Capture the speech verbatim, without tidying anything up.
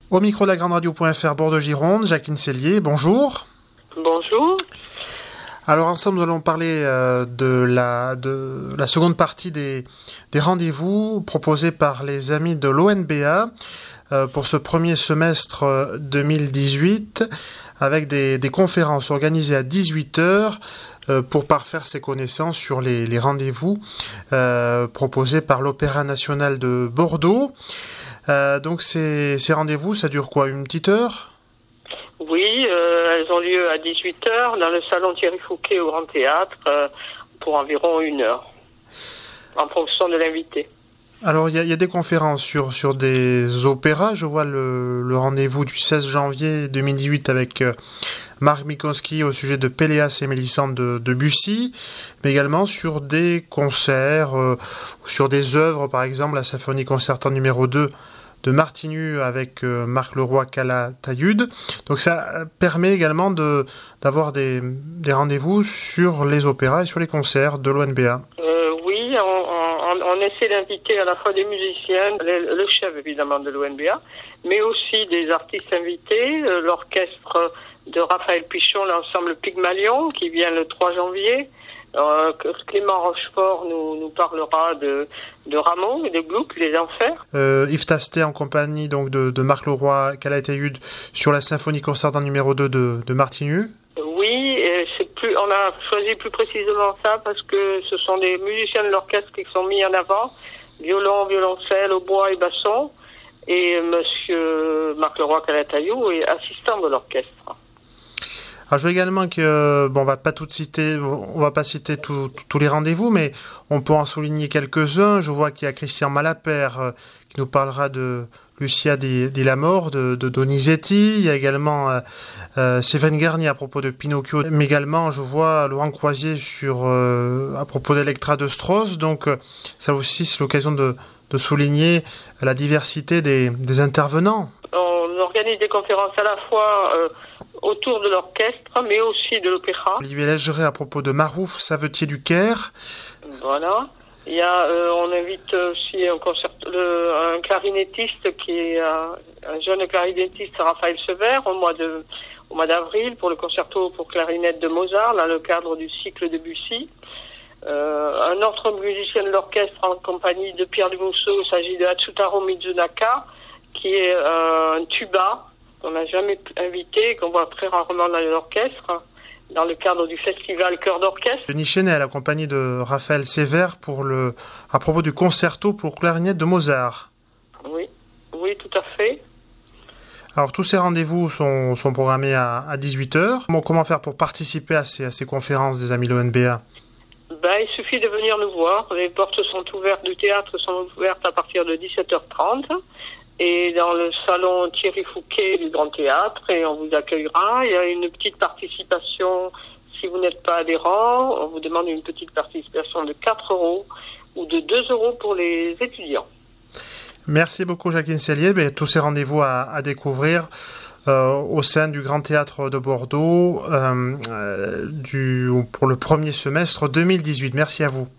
Au micro de la grande radio.fr Bordeaux-Gironde, Jacqueline Cellier, bonjour. Bonjour. Alors ensemble, nous allons parler euh, de, la, de la seconde partie des, des rendez-vous proposés par les amis de l'O N B A euh, pour ce premier semestre euh, deux mille dix-huit, avec des, des conférences organisées à dix-huit heures euh, pour parfaire ses connaissances sur les, les rendez-vous euh, proposés par l'Opéra national de Bordeaux. Euh, donc ces, ces rendez-vous, ça dure quoi, une petite heure ? Oui, euh, elles ont lieu à dix-huit heures dans le salon Thierry Fouquet au Grand Théâtre euh, pour environ une heure, en fonction de l'invité. Alors il y, y a des conférences sur, sur des opéras. Je vois le, le rendez-vous du seize janvier deux mille dix-huit avec euh, Marc Mikonski au sujet de Péléas et Mélisande de, de Bussy, mais également sur des concerts, euh, sur des œuvres, par exemple la symphonie concertante numéro deux de Martinu avec euh, Marc Leroy Calatayud. Donc ça permet également de, d'avoir des, des rendez-vous sur les opéras et sur les concerts de l'O N B A. Euh, oui, on, on, on essaie d'inviter à la fois des musiciens, le, le chef évidemment de l'O N B A, mais aussi des artistes invités, euh, l'orchestre de Raphaël Pichon, l'ensemble Pygmalion, qui vient le trois janvier. Euh, Clément Rochefort nous, nous parlera de, de Rameau et de Gluck, les Enfers. Euh, Yves Tastet en compagnie donc de, de Marc Leroy Calatayud sur la symphonie concertante numéro deux de, de Martinu. Oui, et c'est plus, on a choisi plus précisément ça parce que ce sont des musiciens de l'orchestre qui sont mis en avant, violon, violoncelle, hautbois et basson, et monsieur Marc Leroy Calatayud est assistant de l'orchestre. Alors je veux également que, bon, on va pas tout citer, on va pas citer tous les rendez-vous, mais on peut en souligner quelques-uns. Je vois qu'il y a Christian Malapert euh, qui nous parlera de Lucia di, di Lamore, de, de Donizetti. Il y a également euh, euh, Séverine Garnier à propos de Pinocchio, mais également je vois Laurent Croisier sur euh, à propos d'Electra de Strauss. Donc euh, ça aussi c'est l'occasion de, de souligner la diversité des, des intervenants. On organise des conférences à la fois euh, autour de l'orchestre, mais aussi de l'opéra. Olivier Légeret à propos de Marouf, Savetier du Caire. Voilà. Il y a, euh, on invite aussi un, concert, le, un clarinettiste qui est un, un jeune clarinettiste, Raphaël Sever, au mois de, au mois d'avril pour le concerto pour clarinette de Mozart, dans le cadre du cycle de Bussy. Euh, un autre musicien de l'orchestre en compagnie de Pierre Dumousseau, il s'agit de Hatsutaro Mizunaka, qui est euh, un tuba qu'on n'a jamais invité, qu'on voit très rarement dans l'orchestre, dans le cadre du festival Chœur d'orchestre. Denis Chenel, accompagné de Raphaël Sévère, pour le, à propos du concerto pour clarinette de Mozart. Oui, oui, tout à fait. Alors, tous ces rendez-vous sont, sont programmés à, à dix-huit heures. Bon, comment faire pour participer à ces, à ces conférences des amis de l'O N B A ? Ben, il suffit de venir nous voir. Les portes sont ouvertes du théâtre, sont ouvertes à partir de dix-sept heures trente. Et dans le salon Thierry Fouquet du Grand Théâtre, et on vous accueillera. Il y a une petite participation, si vous n'êtes pas adhérent, on vous demande une petite participation de quatre euros ou de deux euros pour les étudiants. Merci beaucoup Jacqueline Cellier. Ben, tous ces rendez-vous à, à découvrir euh, au sein du Grand Théâtre de Bordeaux euh, euh, du, pour le premier semestre deux mille dix-huit. Merci à vous.